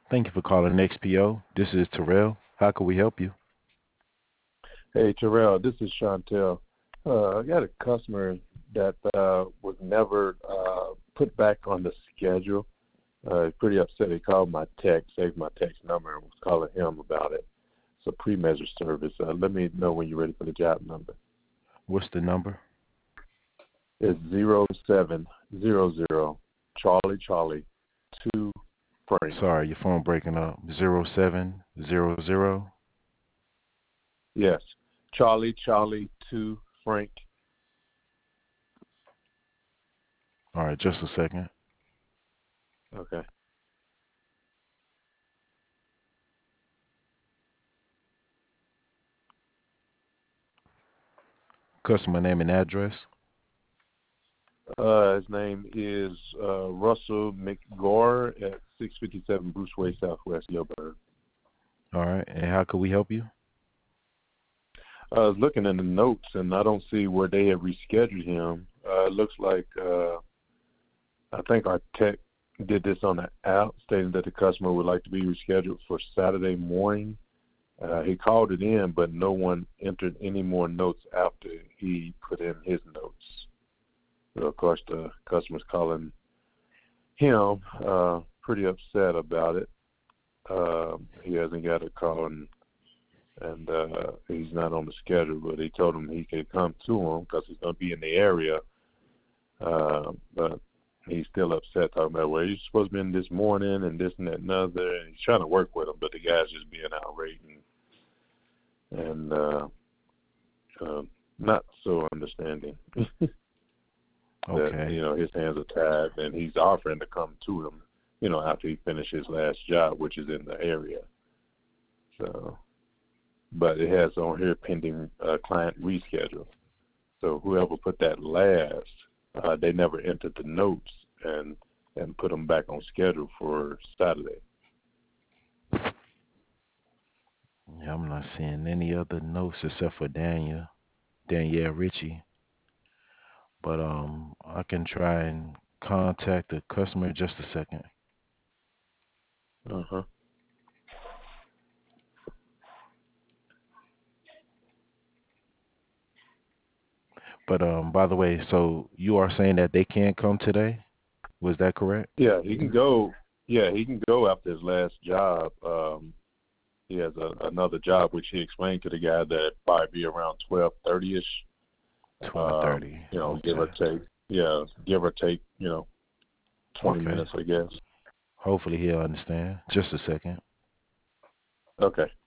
Thank you for calling XPO. This is Terrell. How can we help you? Hey, Terrell, this is Chantel. I got a customer that was never put back on the schedule. He's pretty upset. He called my text, saved my text number, and was calling him about it. It's a pre-measured service. Let me know when you're ready for the job number. What's the number? It's 0700 Charlie Charlie 2 Frank. Sorry, your phone breaking up. 0700. Yes, Charlie Charlie 2 Frank. All right, just a second. Okay. Customer name and address. His name is Russell McGore at 657 Bruce Way, Southwest Gilbert. All right, and how can we help you? I was looking in the notes, and I don't see where they have rescheduled him. It looks like I think our tech did this on the app, stating that the customer would like to be rescheduled for Saturday morning. He called it in, but no one entered any more notes after he put in his notes. So, of course, the customer's calling him pretty upset about it. He hasn't got a call, and he's not on the schedule, but he told him he could come to him because he's going to be in the area. But he's still upset, talking about, well, you're supposed to be in this morning and this and that and other. And he's trying to work with him, but the guy's just being outraged and not so understanding. That, Okay. his hands are tied, and he's offering to come to him, after he finishes his last job, which is in the area. So, but it has on here pending client reschedule. So whoever put that last, they never entered the notes and put them back on schedule for Saturday. Yeah, I'm not seeing any other notes except for Danielle Ritchie. But I can try and contact the customer in just a second. Uh-huh. But by the way, so you are saying that they can't come today? Was that correct? Yeah, he can go. Yeah, he can go after his last job. He has another job, which he explained to the guy that probably be around 12:30ish. 12:30. Give or Okay. take. Yeah, give or take. 20 Okay. minutes, I guess. Hopefully he'll understand. Just a second. Okay.